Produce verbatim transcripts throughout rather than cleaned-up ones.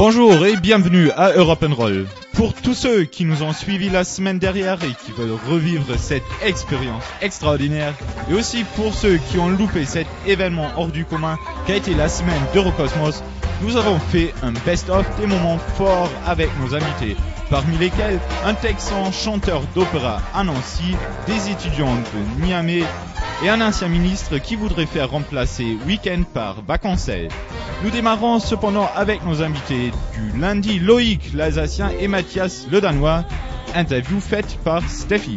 Bonjour et bienvenue à Europe and Roll. Pour tous ceux qui nous ont suivis la semaine dernière et qui veulent revivre cette expérience extraordinaire, et aussi pour ceux qui ont loupé cet événement hors du commun qu'a été la semaine d'Eurocosmos, nous avons fait un best-of des moments forts avec nos invités, parmi lesquels un Texan chanteur d'opéra à Nancy, des étudiants de Niamey et un ancien ministre qui voudrait faire remplacer Week-end par Vacancel. Nous démarrons cependant avec nos invités du lundi, Loïc l'Alsacien et Mathias le Danois, interview faite par Steffi.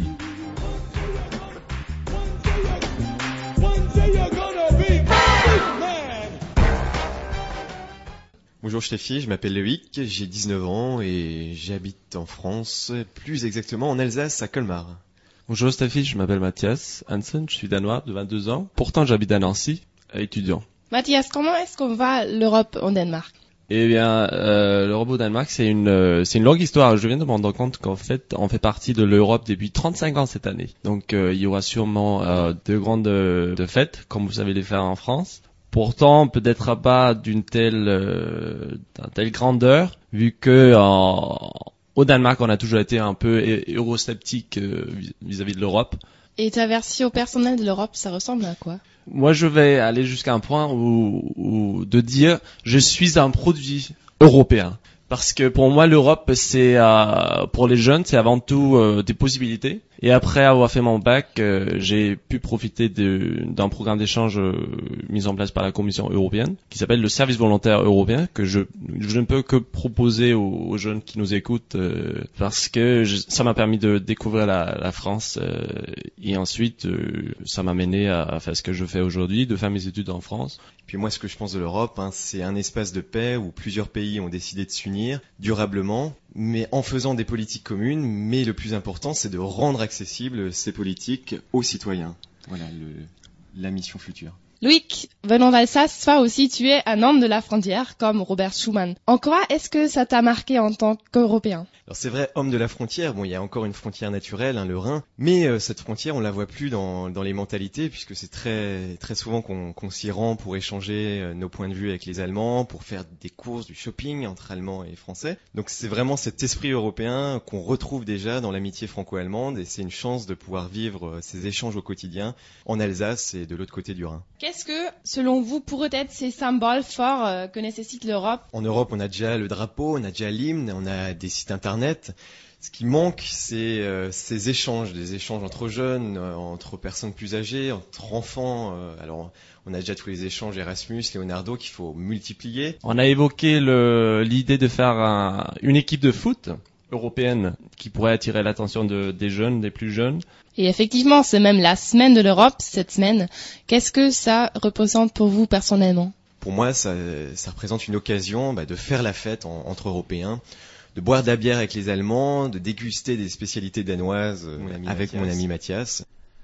Bonjour Steffi, je m'appelle Loïc, j'ai dix-neuf ans et j'habite en France, plus exactement en Alsace, à Colmar. Bonjour Steffi, je m'appelle Mathias Hansen, je suis danois de vingt-deux ans, pourtant j'habite à Nancy, étudiant. Mathias, comment est-ce qu'on va l'Europe en Danemark? Eh bien, euh, l'Europe au Danemark, c'est une euh, c'est une longue histoire. Je viens de me rendre compte qu'en fait, on fait partie de l'Europe depuis trente-cinq ans cette année. Donc, euh, il y aura sûrement euh, de grandes euh, de fêtes, comme vous savez les faire en France. Pourtant, peut-être pas d'une telle euh, d'une telle grandeur, vu que en, au Danemark, on a toujours été un peu eurosceptique euh, vis-à-vis de l'Europe. Et ta version personnelle de l'Europe, ça ressemble à quoi? Moi, je vais aller jusqu'à un point où, où de dire je suis un produit européen. Parce que pour moi, l'Europe, c'est euh, pour les jeunes, c'est avant tout euh, des possibilités. Et après avoir fait mon bac, euh, j'ai pu profiter de, d'un programme d'échange euh, mis en place par la Commission européenne, qui s'appelle le service volontaire européen, que je, je ne peux que proposer aux, aux jeunes qui nous écoutent, euh, parce que je, ça m'a permis de découvrir la, la France, euh, et ensuite euh, ça m'a mené à, à faire ce que je fais aujourd'hui, de faire mes études en France. Puis moi, ce que je pense de l'Europe, hein, c'est un espace de paix où plusieurs pays ont décidé de s'unir durablement, mais en faisant des politiques communes. Mais le plus important, c'est de rendre accessibles ces politiques aux citoyens. Voilà le, la mission future. Loïc, venant d'Alsace, toi aussi tu es un homme de la frontière, comme Robert Schuman. En quoi est-ce que ça t'a marqué en tant qu'Européen? Alors c'est vrai, homme de la frontière, bon, il y a encore une frontière naturelle, hein, le Rhin, mais euh, cette frontière, on la voit plus dans, dans les mentalités, puisque c'est très très souvent qu'on, qu'on s'y rend pour échanger euh, nos points de vue avec les Allemands, pour faire des courses, du shopping entre Allemands et Français. Donc c'est vraiment cet esprit européen qu'on retrouve déjà dans l'amitié franco-allemande, et c'est une chance de pouvoir vivre euh, ces échanges au quotidien en Alsace et de l'autre côté du Rhin. Qu'est-ce que, selon vous, pourraient être ces symboles forts euh, que nécessite l'Europe? En Europe, on a déjà le drapeau, on a déjà l'hymne, on a des sites internet. Ce qui manque, c'est euh, ces échanges, des échanges entre jeunes, euh, entre personnes plus âgées, entre enfants. Euh, alors, on a déjà tous les échanges Erasmus, Leonardo qu'il faut multiplier. On a évoqué le, l'idée de faire un, une équipe de foot européenne qui pourrait attirer l'attention de, des jeunes, des plus jeunes. Et effectivement, c'est même la semaine de l'Europe, cette semaine. Qu'est-ce que ça représente pour vous personnellement? Pour moi, ça, ça représente une occasion bah, de faire la fête en, entre Européens, de boire de la bière avec les Allemands, de déguster des spécialités danoises mon avec Mathias. mon ami Mathias.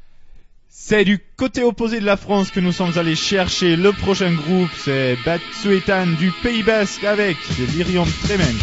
C'est du côté opposé de la France que nous sommes allés chercher le prochain groupe, c'est Bad Suetan du Pays Basque avec Delirium Tremens.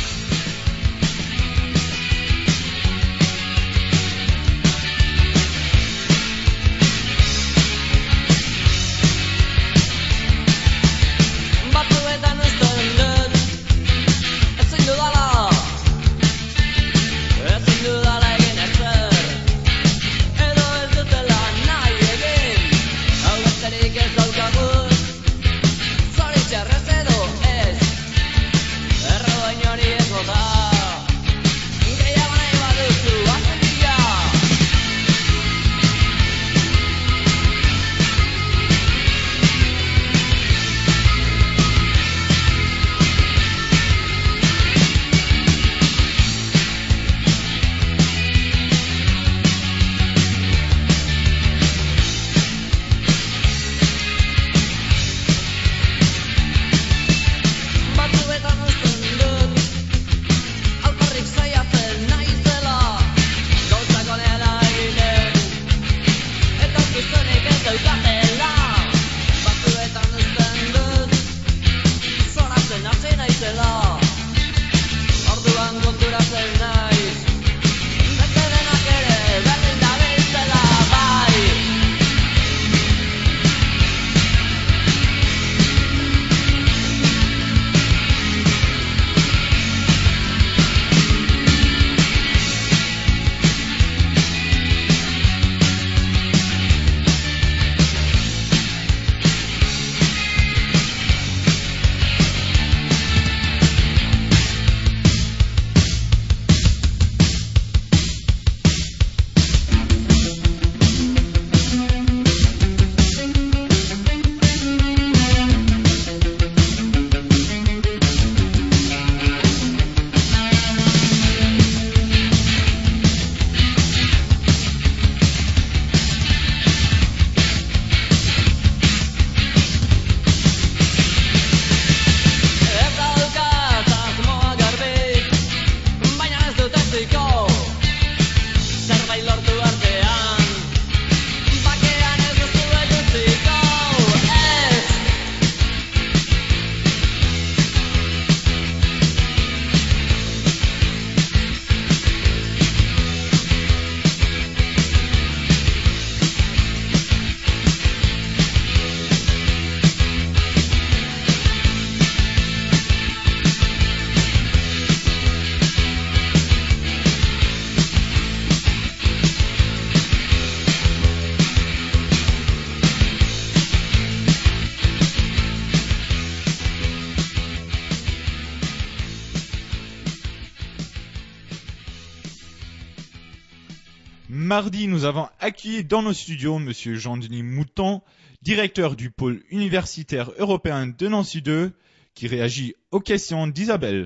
Mardi, nous avons accueilli dans nos studios Monsieur Jean-Denis Mouton, directeur du pôle universitaire européen de Nancy deux, qui réagit aux questions d'Isabelle.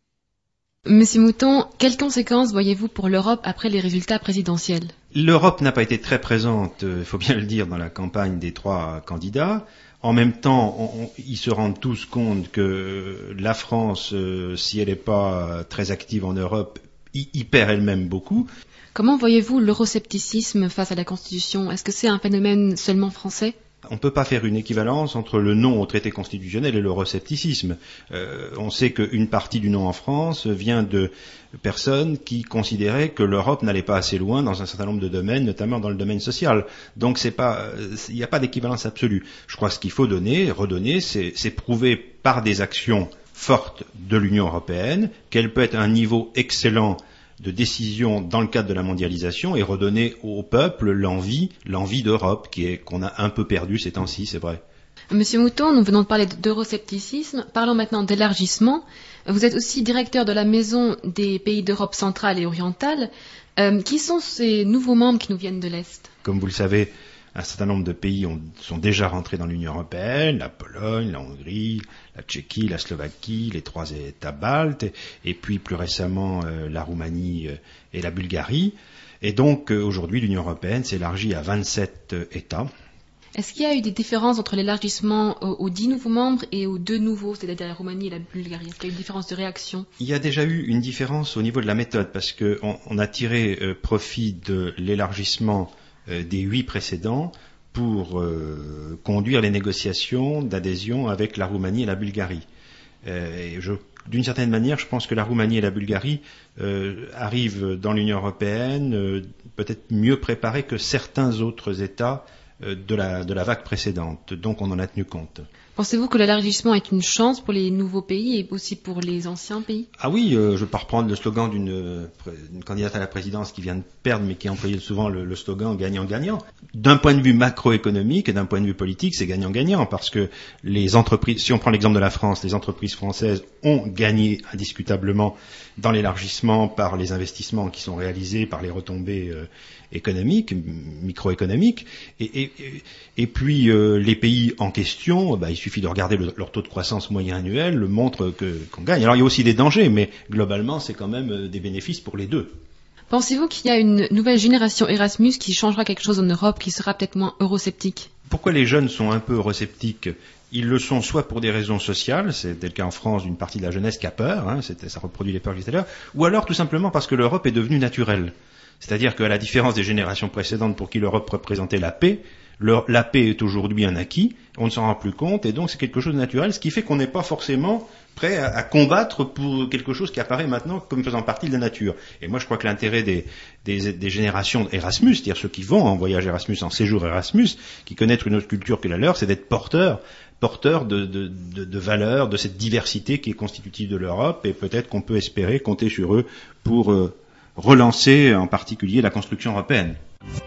Monsieur Mouton, quelles conséquences voyez-vous pour l'Europe après les résultats présidentiels ? L'Europe n'a pas été très présente, il euh, faut bien le dire, dans la campagne des trois candidats. En même temps, on, on, ils se rendent tous compte que la France, euh, si elle n'est pas très active en Europe, y, y perd elle-même beaucoup. Comment voyez-vous l'euroscepticisme face à la Constitution ? Est-ce que c'est un phénomène seulement français ? On ne peut pas faire une équivalence entre le non au traité constitutionnel et l'euroscepticisme. Euh, on sait qu'une partie du non en France vient de personnes qui considéraient que l'Europe n'allait pas assez loin dans un certain nombre de domaines, notamment dans le domaine social. Donc c'est pas, il n'y a pas d'équivalence absolue. Je crois que ce qu'il faut donner, redonner, c'est, c'est prouver par des actions fortes de l'Union européenne qu'elle peut être à un niveau excellent de décision dans le cadre de la mondialisation et redonner au peuple l'envie, l'envie d'Europe qui est, qu'on a un peu perdu ces temps-ci, c'est vrai. Monsieur Mouton, nous venons de parler d'euroscepticisme. Parlons maintenant d'élargissement. Vous êtes aussi directeur de la Maison des pays d'Europe centrale et orientale. Euh, qui sont ces nouveaux membres qui nous viennent de l'Est ? Comme vous le savez, un certain nombre de pays ont, sont déjà rentrés dans l'Union européenne, la Pologne, la Hongrie, la Tchéquie, la Slovaquie, les trois États baltes, et, et puis plus récemment euh, la Roumanie euh, et la Bulgarie. Et donc euh, aujourd'hui, l'Union européenne s'élargit à vingt-sept euh, États. Est-ce qu'il y a eu des différences entre l'élargissement aux, aux dix nouveaux membres et aux deux nouveaux, c'est-à-dire la Roumanie et la Bulgarie ? Est-ce qu'il y a eu une différence de réaction ? Il y a déjà eu une différence au niveau de la méthode, parce qu'on on a tiré euh, profit de l'élargissement des huit précédents pour euh, conduire les négociations d'adhésion avec la Roumanie et la Bulgarie. Euh, et je, d'une certaine manière, je pense que la Roumanie et la Bulgarie euh, arrivent dans l'Union européenne euh, peut-être mieux préparés que certains autres États euh, de la, de la vague précédente. Donc on en a tenu compte. Pensez-vous que l'élargissement est une chance pour les nouveaux pays et aussi pour les anciens pays ? Ah oui, euh, je ne vais pas reprendre le slogan d'une, d'une candidate à la présidence qui vient de perdre, mais qui employait souvent le, le slogan gagnant-gagnant. D'un point de vue macroéconomique et d'un point de vue politique, c'est gagnant-gagnant, parce que les entreprises, si on prend l'exemple de la France, les entreprises françaises ont gagné indiscutablement dans l'élargissement par les investissements qui sont réalisés, par les retombées euh, économiques, microéconomiques, et, et, et puis euh, les pays en question, bah, il suffit de regarder le, leur taux de croissance moyen annuel, le montre que, qu'on gagne. Alors il y a aussi des dangers, mais globalement c'est quand même des bénéfices pour les deux. Pensez-vous qu'il y a une nouvelle génération Erasmus qui changera quelque chose en Europe, qui sera peut-être moins eurosceptique ? Pourquoi les jeunes sont un peu eurosceptiques ? Ils le sont soit pour des raisons sociales, c'était le cas en France d'une partie de la jeunesse qui a peur, hein, c'était, ça reproduit les peurs que j'ai dit tout à l'heure, ou alors tout simplement parce que l'Europe est devenue naturelle. C'est-à-dire qu'à la différence des générations précédentes pour qui l'Europe représentait la paix, le, la paix est aujourd'hui un acquis, on ne s'en rend plus compte, et donc c'est quelque chose de naturel, ce qui fait qu'on n'est pas forcément prêt à, à combattre pour quelque chose qui apparaît maintenant comme faisant partie de la nature. Et moi je crois que l'intérêt des, des, des générations Erasmus, c'est-à-dire ceux qui vont en voyage Erasmus, en séjour Erasmus, qui connaissent une autre culture que la leur, c'est d'être porteurs porteurs de, de, de, de valeurs, de cette diversité qui est constitutive de l'Europe, et peut-être qu'on peut espérer compter sur eux pour euh, relancer en particulier la construction européenne.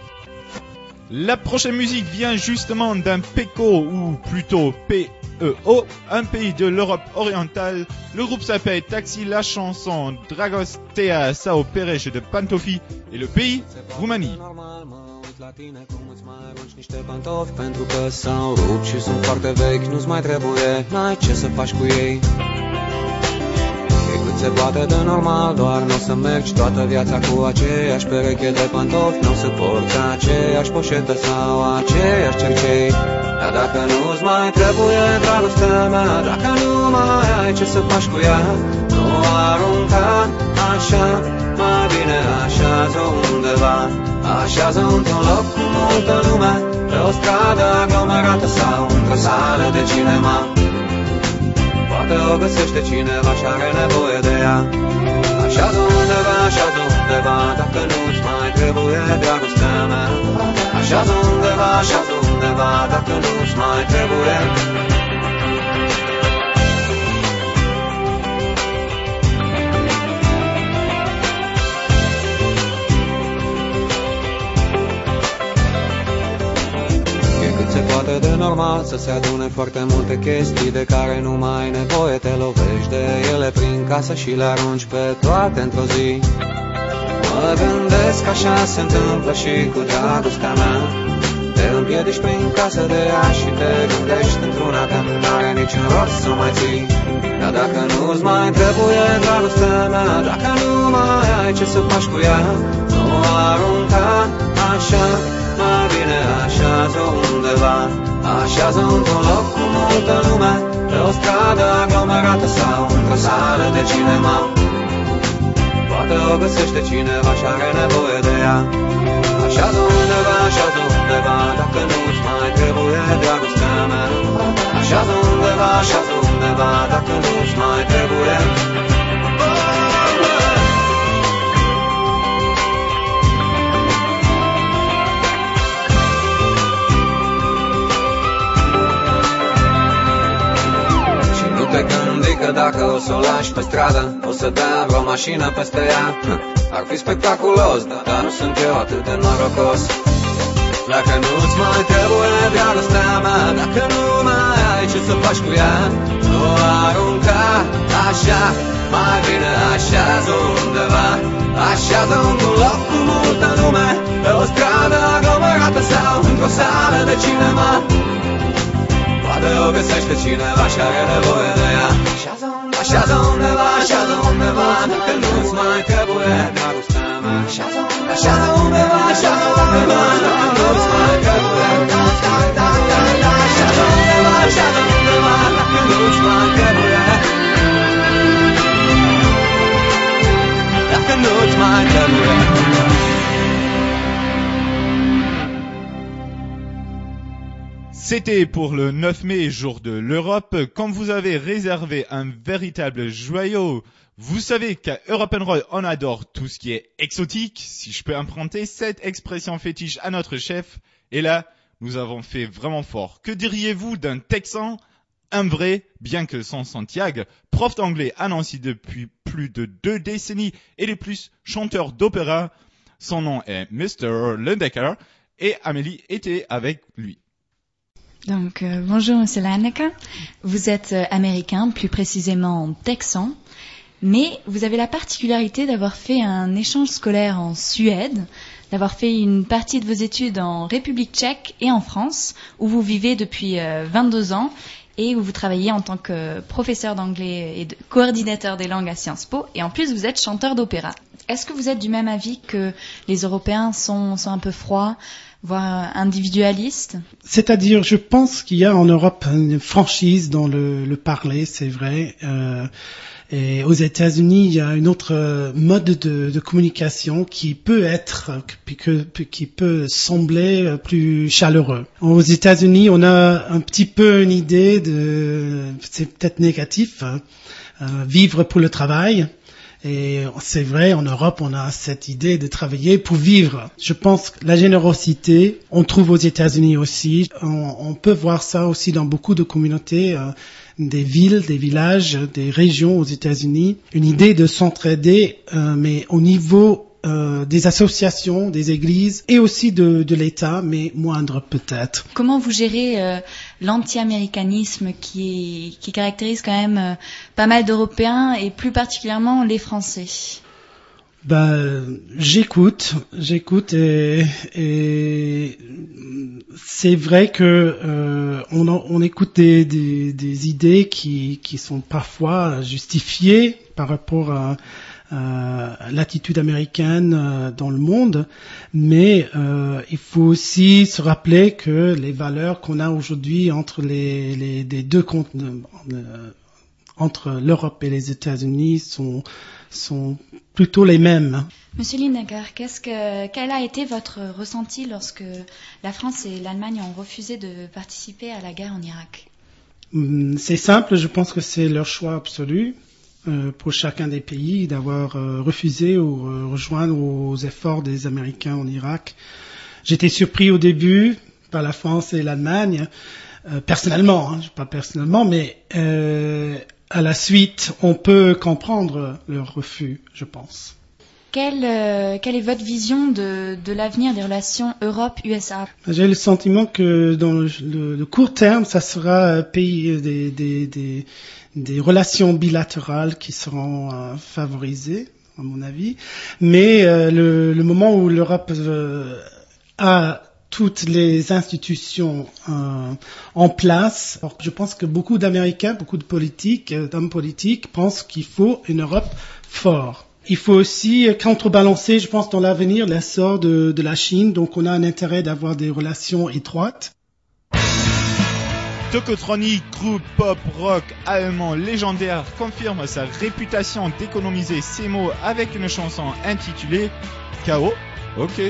La prochaine musique vient justement d'un PECO, ou plutôt P E O, un pays de l'Europe orientale. Le groupe s'appelle Taxi, la chanson Dragostea sau Pereș de Pantofi, et le pays, Roumanie. La tine cum îți mai arunci niște pantofi pentru că s-au rupt și sunt foarte vechi, nu-ți mai trebuie, n-ai ce să faci cu ei. E cât se poate de normal, doar n-o să mergi toată viața cu aceeași pereche de pantofi, n-o să porți aceeași poșetă sau aceeași cercei. Dar dacă nu-ți mai trebuie dragostea mea, dacă nu mai ai ce să faci cu ea, nu o arunca așa, mai bine așează undeva. Așează într-un loc cu multă lume, pe o stradă aglomerată sau într-o sală de cinema. Poate o găsește cineva și are nevoie de ea. Așează undeva, așează undeva, dacă nu-ți mai trebuie dragostea mea. Așează undeva, așează undeva, dacă nu-ți mai trebuie. Se poate de normal să se adune foarte multe chestii de care nu mai ai nevoie, te lovești de ele prin casă și le arunci pe toate într-o zi. Mă gândesc așa se întâmplă și cu dragostea mea. Te împiedici prin casă de ea și te gândești într-una că n-are niciun rost să mai ții. Dar dacă nu-ți mai trebuie dragostea mea, dacă nu mai ai ce să faci cu ea, nu o arunca așa, mai bine așează undeva. Așează într-un loc cu multă lume, pe o stradă aglomerată sau într-o sală de cinema. Poate o găsește cineva și are nevoie de ea. Așează undeva, așează undeva, dacă nu-ți mai trebuie dragostea mea. Așează undeva, așează undeva, dacă nu-ți mai trebuie. Te gândi că dacă o să o lași pe stradă, o să dea vreo mașină peste ea. Ar fi spectaculos, dar nu sunt eu atât de norocos. Dacă nu-ți mai trebuie dragostea mea, dacă nu mai ai ce să faci cu ea, nu o arunca așa, mai bine așează undeva. Așează într-un loc cu multă lume, pe o stradă aglomerată sau într-o sală de cinema. Poate o găsește cineva și are nevoie de ea. Așează undeva, așează undeva, dacă nu-ți mai trebuie dragostea mea. Așează undeva, așează undeva, dacă nu-ți mai trebuie. Așează undeva, așează undeva, dacă nu-ți mai trebuie. Dacă nu-ți mai trebuie. C'était pour le neuf mai, jour de l'Europe. Quand vous avez réservé un véritable joyau, vous savez qu'à Europe and Roll, on adore tout ce qui est exotique, si je peux emprunter cette expression fétiche à notre chef. Et là, nous avons fait vraiment fort. Que diriez-vous d'un Texan, un vrai, bien que sans Santiago, prof d'anglais à Nancy depuis plus de deux décennies et les plus chanteur d'opéra? Son nom est mister Lundecker et Amélie était avec lui. Donc, euh, bonjour Monsieur Landecker. Vous êtes euh, américain, plus précisément texan, mais vous avez la particularité d'avoir fait un échange scolaire en Suède, d'avoir fait une partie de vos études en République tchèque et en France, où vous vivez depuis euh, vingt-deux ans et où vous travaillez en tant que professeur d'anglais et de coordinateur des langues à Sciences Po, et en plus vous êtes chanteur d'opéra. Est-ce que vous êtes du même avis que les Européens sont, sont un peu froids, voire individualiste? C'est-à-dire, je pense qu'il y a en Europe une franchise dans le, le parler, c'est vrai. Euh, et aux États-Unis, il y a une autre mode de, de communication qui peut être, que, qui peut sembler plus chaleureux. Aux États-Unis, on a un petit peu une idée de, c'est peut-être négatif, hein, euh, vivre pour le travail. Et c'est vrai, en Europe, on a cette idée de travailler pour vivre. Je pense que la générosité, on trouve aux États-Unis aussi. On, on peut voir ça aussi dans beaucoup de communautés, euh, des villes, des villages, des régions aux États-Unis. Une idée de s'entraider, euh, mais au niveau euh, des associations, des églises et aussi de, de l'État, mais moindre peut-être. Comment vous gérez euh, l'anti-américanisme qui, qui caractérise quand même euh, pas mal d'Européens et plus particulièrement les Français? Ben, j'écoute, j'écoute et, et c'est vrai que euh, on, on écoute des, des, des idées qui, qui sont parfois justifiées par rapport à Euh, l'attitude américaine euh, dans le monde, mais euh, il faut aussi se rappeler que les valeurs qu'on a aujourd'hui entre les, les, les deux comptes, euh, entre l'Europe et les États-Unis sont, sont plutôt les mêmes. Monsieur Lineker, qu'est-ce que, quel a été votre ressenti lorsque la France et l'Allemagne ont refusé de participer à la guerre en Irak? C'est simple, je pense que c'est leur choix absolu. Euh, pour chacun des pays d'avoir euh, refusé ou euh, rejoindre aux efforts des Américains en Irak. J'étais surpris au début par la France et l'Allemagne, euh, personnellement, hein, pas personnellement, mais euh, à la suite, on peut comprendre leur refus, je pense. Quelle, euh, quelle est votre vision de, de l'avenir des relations Europe-U S A? J'ai le sentiment que dans le, le, le court terme, ça sera pays des, des, des, des relations bilatérales qui seront euh, favorisées à mon avis. Mais euh, le, le moment où l'Europe euh, a toutes les institutions euh, en place, alors je pense que beaucoup d'Américains, beaucoup de politiques, euh, d'hommes politiques pensent qu'il faut une Europe forte. Il faut aussi contrebalancer, je pense, dans l'avenir, l'essor de, de la Chine. Donc, on a un intérêt d'avoir des relations étroites. Tokotronic, groupe pop rock allemand légendaire, confirme sa réputation d'économiser ses mots avec une chanson intitulée K O. Ok.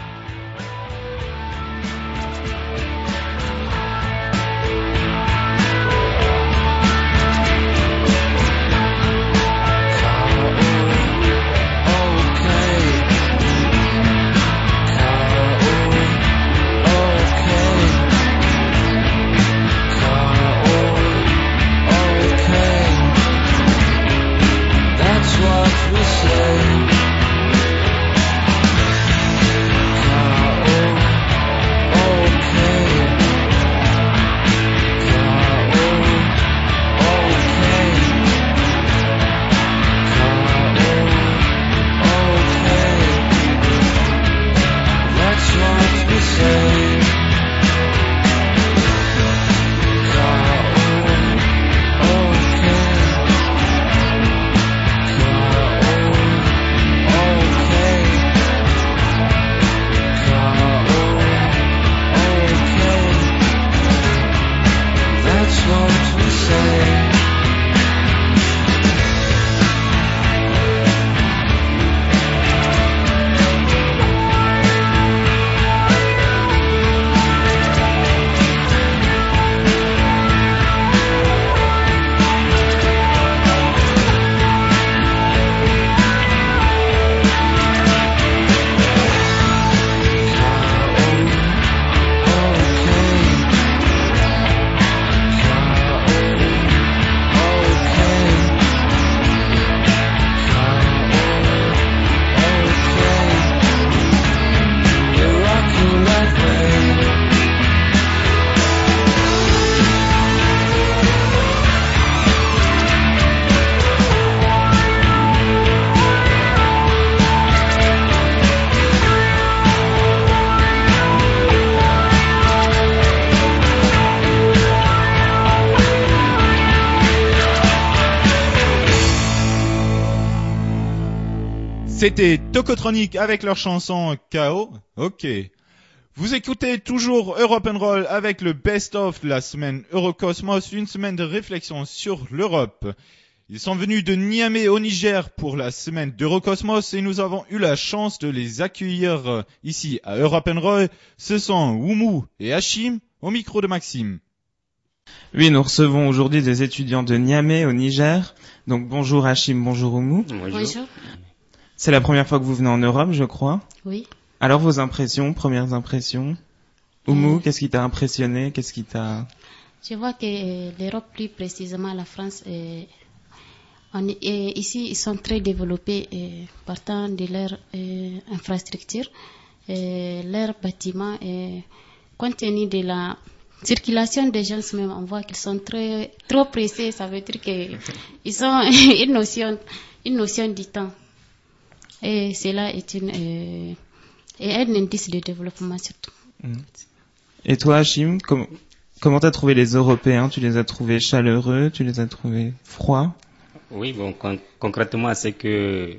C'était Tokotronic avec leur chanson K O. Ok. Vous écoutez toujours Europe and Roll avec le best-of de la semaine Eurocosmos, une semaine de réflexion sur l'Europe. Ils sont venus de Niamey au Niger pour la semaine d'Eurocosmos et nous avons eu la chance de les accueillir ici à Europe and Roll. Ce sont Oumou et Hachim au micro de Maxime. Oui, nous recevons aujourd'hui des étudiants de Niamey au Niger. Donc bonjour Hachim, bonjour Oumou. Bonjour. C'est la première fois que vous venez en Europe, je crois. Oui. Alors vos impressions, premières impressions. Oumou, euh... qu'est-ce qui t'a impressionné? Qu'est-ce qui t'a... Je vois que euh, l'Europe, plus précisément la France, euh, on est, euh, ici ils sont très développés euh, partant de leur euh, infrastructure, euh, leurs bâtiments. Euh, compte tenu de la circulation des gens, même, on voit qu'ils sont très, trop pressés. Ça veut dire qu'ils ont une notion, une notion du temps. Et cela est une, euh, est un indice de développement surtout. Et toi, Hachim, com- comment t'as trouvé les Européens? Tu les as trouvés chaleureux? Tu les as trouvés froids? Oui, bon, con- concrètement, c'est que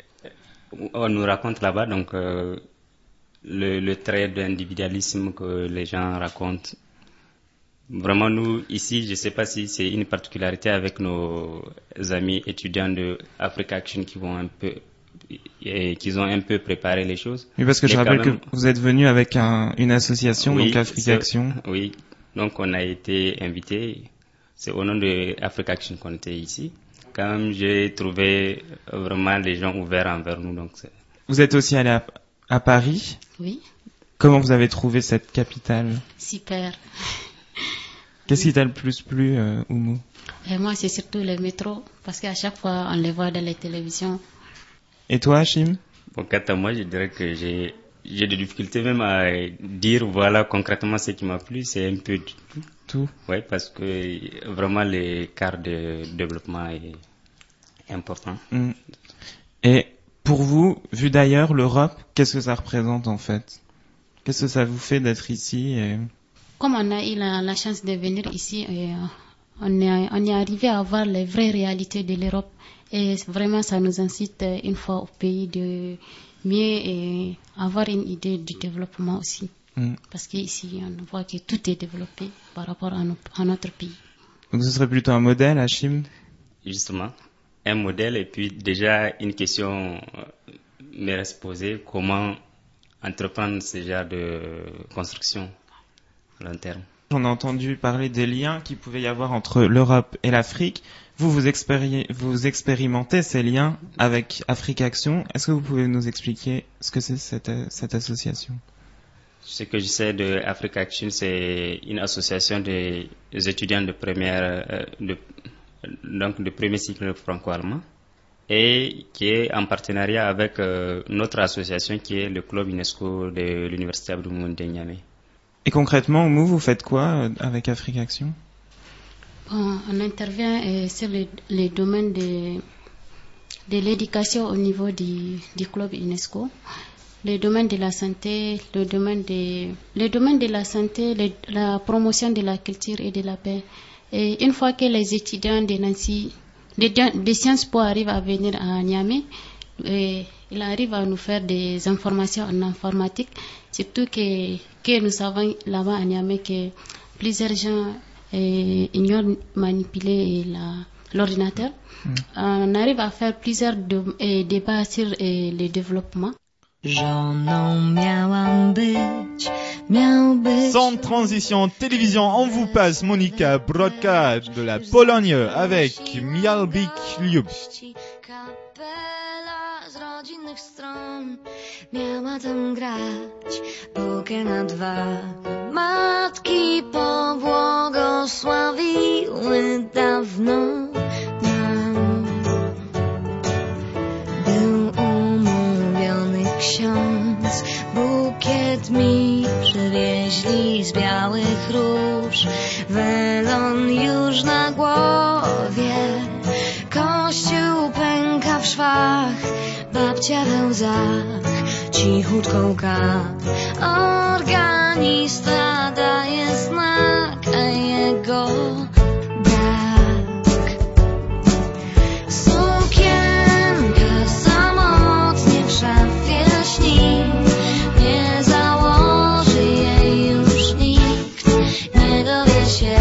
on nous raconte là-bas, donc euh, le, le trait d'individualisme que les gens racontent. Vraiment, nous, ici, je ne sais pas si c'est une particularité avec nos amis étudiants de Africa Action qui vont un peu... et qu'ils ont un peu préparé les choses. Oui, parce que mais je rappelle même... que vous êtes venu avec un, une association, oui, donc Africa Action. Oui, donc on a été invité. C'est au nom de Africa Action qu'on était ici. Quand même, j'ai trouvé vraiment les gens ouverts envers nous. Donc c'est... Vous êtes aussi allé à, à Paris? Oui. Comment vous avez trouvé cette capitale? Super. Qu'est-ce qui t'a le plus plu, euh, Oumou? Et moi, c'est surtout le métro, parce qu'à chaque fois, on les voit dans les télévisions. Et toi, Hachim? Bon, quant à moi, je dirais que j'ai, j'ai des difficultés même à dire, voilà, concrètement ce qui m'a plu, c'est un peu du tout. Tout? Oui, parce que vraiment l'écart de développement est important. Mm. Et Pour vous, vu d'ailleurs, l'Europe, qu'est-ce que ça représente en fait? Qu'est-ce que ça vous fait d'être ici et... Comme on a eu la, la chance de venir ici, et, euh, on, est, on est arrivé à voir les vraies réalités de l'Europe. Et vraiment, ça nous incite euh, une fois au pays de mieux et avoir une idée du développement aussi. Mm. Parce qu'ici, on voit que tout est développé par rapport à, nos, à notre pays. Donc ce serait plutôt un modèle, Hachim? Justement, un modèle et puis déjà une question me reste posée, comment entreprendre ce genre de construction à long terme. On a entendu parler des liens qu'il pouvait y avoir entre l'Europe et l'Afrique. Vous, vous, expéri- vous expérimentez ces liens avec Afrique Action. Est-ce que vous pouvez nous expliquer ce que c'est cette, cette association? Ce que je sais de Africa Action, c'est une association des étudiants de première, euh, de, donc de premier cycle franco-allemand, et qui est en partenariat avec euh, notre association qui est le club UNESCO de l'Université Abdou Moumouni de Niamey. Et concrètement, Oumou, vous faites quoi euh, avec Africa Action? Bon, on intervient euh, sur les, les domaines de, de l'éducation au niveau du, du club UNESCO. Le domaine de la santé, le domaine de, le domaine de la santé, le, la promotion de la culture et de la paix. Et une fois que les étudiants de Nancy, de, de Sciences Po arrivent à venir à Niamey, et ils arrivent à nous faire des informations en informatique, surtout que, que nous savons là-bas à Niamey que plusieurs gens eh, ignorent manipuler la, l'ordinateur. Mm. On arrive à faire plusieurs de, eh, débats sur eh, le développement. Sans transition télévision, on vous passe Monika Brodka de la Pologne avec Miałbyś lubić. Rodzinnych stron miała tam grać półkę na dwa. Matki pobłogosławiły dawno nam. Był umówiony ksiądz, bukiet mi przywieźli z białych róż, welon już na głowie, kościół pęka w szwach, babcia we łzach cichutko łka. Organista daje znak, a jego brak. Sukienka samotnie w szafie śni, nie założy jej już nikt, nie dowie się,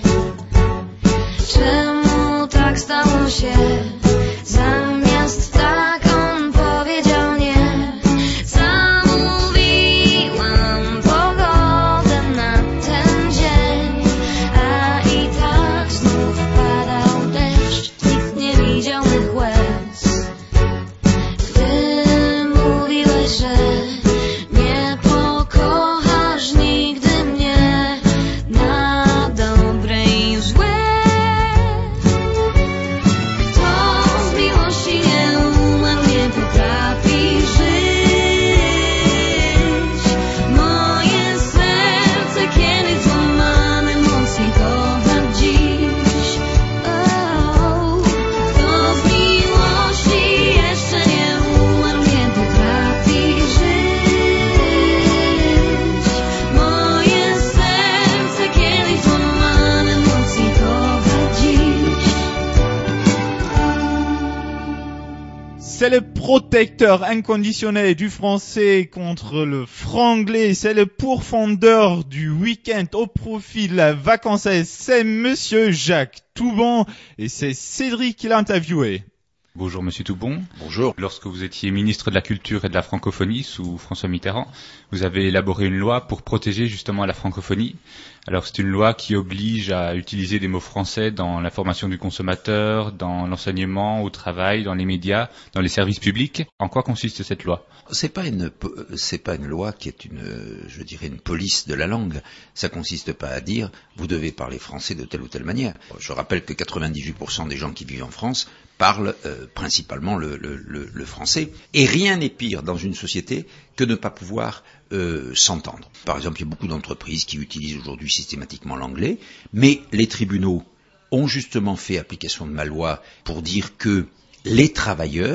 czemu tak stało się. Zamiast tak on powiedział nie. Zamówiłam pogodę na ten dzień, a i tak znów padał deszcz. Nikt nie widział mych łez, gdy mówiłeś, że nie pokochasz nigdy mnie na dobre i złe. C'est le protecteur inconditionnel du français contre le franglais. C'est le pourfendeur du week-end au profit de la vacances. C'est Monsieur Jacques Toubon et c'est Cédric qui l'a interviewé. Bonjour Monsieur Toubon. Bonjour. Lorsque vous étiez ministre de la Culture et de la Francophonie sous François Mitterrand, vous avez élaboré une loi pour protéger justement la francophonie. Alors c'est une loi qui oblige à utiliser des mots français dans l'information du consommateur, dans l'enseignement, au travail, dans les médias, dans les services publics. En quoi consiste cette loi ? C'est pas une, c'est pas une loi qui est une, je dirais, une police de la langue. Ça consiste pas à dire, vous devez parler français de telle ou telle manière. Je rappelle que quatre-vingt-dix-huit pour cent des gens qui vivent en France parlent euh, principalement le, le, le, le français. Et rien n'est pire dans une société que de ne pas pouvoir euh, s'entendre. Par exemple, il y a beaucoup d'entreprises qui utilisent aujourd'hui systématiquement l'anglais, mais les tribunaux ont justement fait application de ma loi pour dire que les travailleurs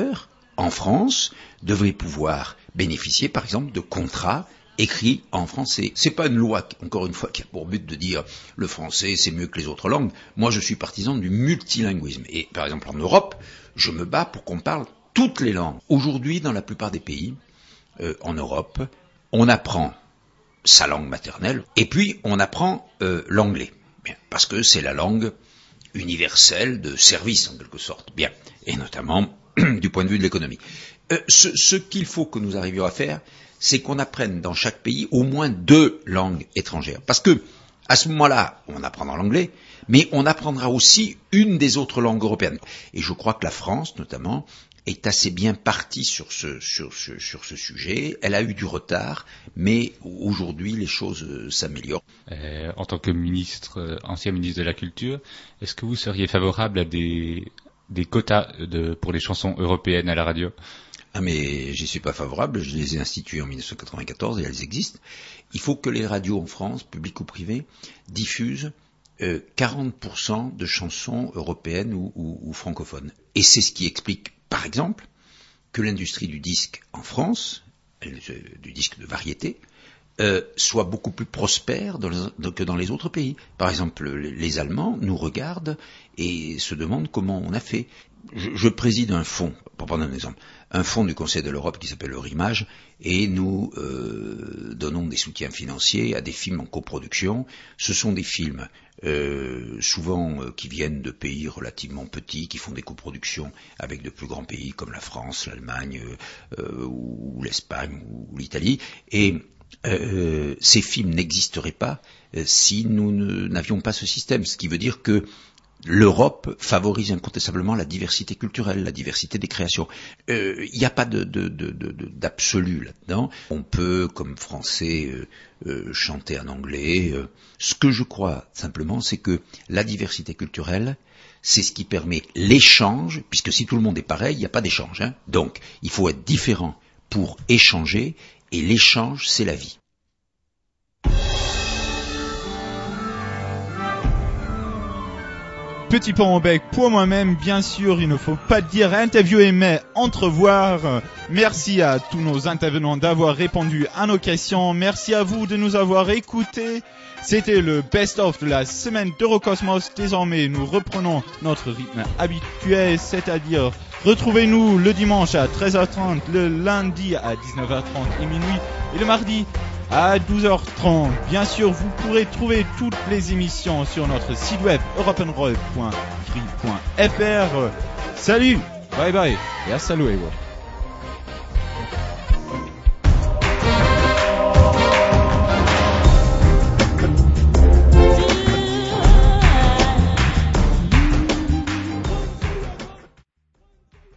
en France, devraient pouvoir bénéficier, par exemple, de contrats écrits en français. C'est pas une loi, encore une fois, qui a pour but de dire le français c'est mieux que les autres langues. Moi, je suis partisan du multilinguisme. Et par exemple, en Europe, je me bats pour qu'on parle toutes les langues. Aujourd'hui, dans la plupart des pays, euh, en Europe, on apprend sa langue maternelle et puis on apprend euh, l'anglais. Bien, parce que c'est la langue universelle de service, en quelque sorte. Bien, et notamment du point de vue de l'économie. Euh, ce, ce qu'il faut que nous arrivions à faire, c'est qu'on apprenne dans chaque pays au moins deux langues étrangères. Parce que, à ce moment-là, on apprendra l'anglais, mais on apprendra aussi une des autres langues européennes. Et je crois que la France, notamment, est assez bien partie sur ce, sur, sur, sur ce sujet. Elle a eu du retard, mais aujourd'hui, les choses euh, s'améliorent. Euh, en tant que ministre, euh, ancien ministre de la Culture, est-ce que vous seriez favorable à des, des quotas de, pour les chansons européennes à la radio ? Ah mais j'y suis pas favorable, je les ai instituées en mille neuf cent quatre-vingt-quatorze et elles existent. Il faut que les radios en France, publiques ou privées, diffusent euh, quarante pour cent de chansons européennes ou, ou, ou francophones. Et c'est ce qui explique, par exemple, que l'industrie du disque en France, du disque de variété, euh, soit beaucoup plus prospère dans les, que dans les autres pays. Par exemple, les, les Allemands nous regardent et se demandent comment on a fait. Je, je préside un fonds, pour prendre un exemple, un fonds du Conseil de l'Europe qui s'appelle Eurimage, et nous euh, donnons des soutiens financiers à des films en coproduction. Ce sont des films euh, souvent euh, qui viennent de pays relativement petits, qui font des coproductions avec de plus grands pays comme la France, l'Allemagne, euh, ou l'Espagne, ou l'Italie, et euh, ces films n'existeraient pas euh, si nous ne, n'avions pas ce système, ce qui veut dire que l'Europe favorise incontestablement la diversité culturelle, la diversité des créations. Il euh, n'y a pas de, de, de, de, d'absolu là-dedans. On peut, comme Français, euh, euh, chanter en anglais. Euh. Ce que je crois simplement, c'est que la diversité culturelle, c'est ce qui permet l'échange, puisque si tout le monde est pareil, il n'y a pas d'échange. Hein. Donc, il faut être différent pour échanger, et l'échange, c'est la vie. Petit pont au bec pour moi-même, bien sûr, il ne faut pas dire interviewer mais entrevoir. Merci à tous nos intervenants d'avoir répondu à nos questions. Merci à vous de nous avoir écoutés. C'était le best-of de la semaine d'Eurocosmos. Désormais, nous reprenons notre rythme habituel, c'est-à-dire retrouvez-nous le dimanche à treize heures trente, le lundi à dix-neuf heures trente et minuit, et le mardi à douze heures trente. Bien sûr, vous pourrez trouver toutes les émissions sur notre site web europe and roll point free point f r. Salut, bye bye et hasta luego.